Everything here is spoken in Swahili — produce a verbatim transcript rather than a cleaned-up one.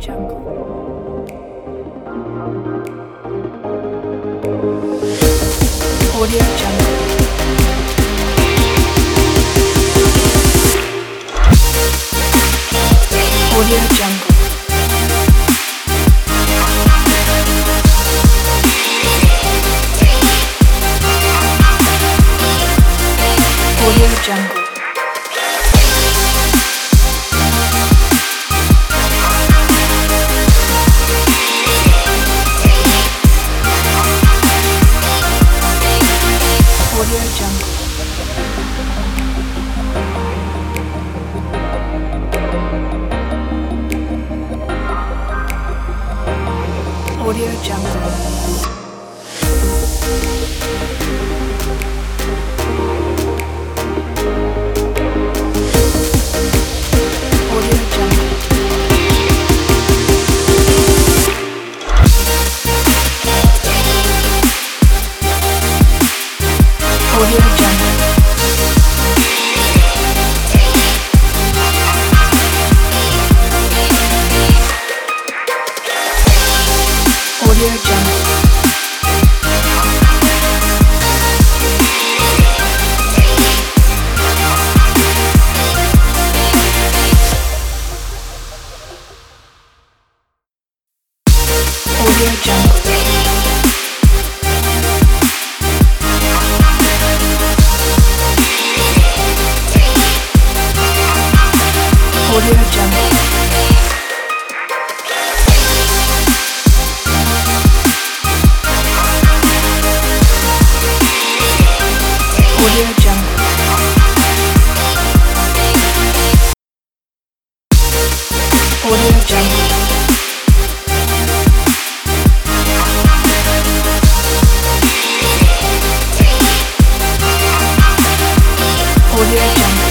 Audio Jungle. Audio Jungle. Audio Jungle. Audio Jungle. Audio Jungle. Audio Jungle. Audio Jungle. Audio Jungle. Audio Jungle. Audio Jungle. Audio Jungle. Audio Jungle. Audio Jungle.